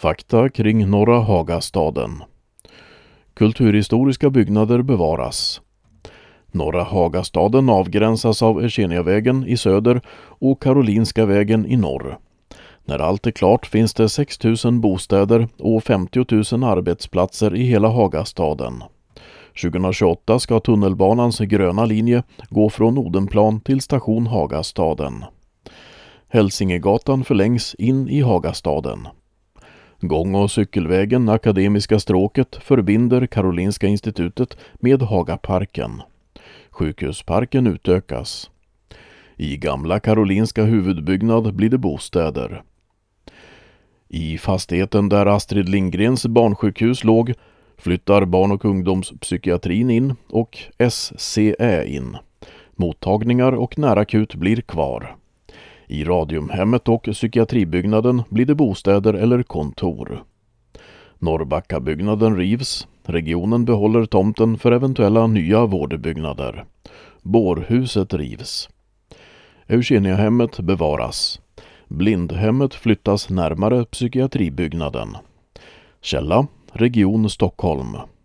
Fakta kring Norra Hagastaden. Kulturhistoriska byggnader bevaras. Norra Hagastaden avgränsas av Eugeniavägen i söder och Karolinska vägen i norr. När allt är klart finns det 6 000 bostäder och 50 000 arbetsplatser i hela Hagastaden. 2028 ska tunnelbanans gröna linje gå från Odenplan till station Hagastaden. Hälsingegatan förlängs in i Hagastaden. Gång- och cykelvägen Akademiska stråket förbinder Karolinska institutet med Hagaparken. Sjukhusparken utökas. I gamla Karolinska huvudbyggnad blir det bostäder. I fastigheten där Astrid Lindgrens barnsjukhus låg flyttar barn- och ungdomspsykiatrin in och SCE in. Mottagningar och närakut blir kvar. I Radiumhemmet och psykiatribyggnaden blir det bostäder eller kontor. Norrbackabyggnaden rivs. Regionen behåller tomten för eventuella nya vårdbyggnader. Bårhuset rivs. Eugeniahemmet bevaras. Blindhemmet flyttas närmare psykiatribyggnaden. Källa: Region Stockholm.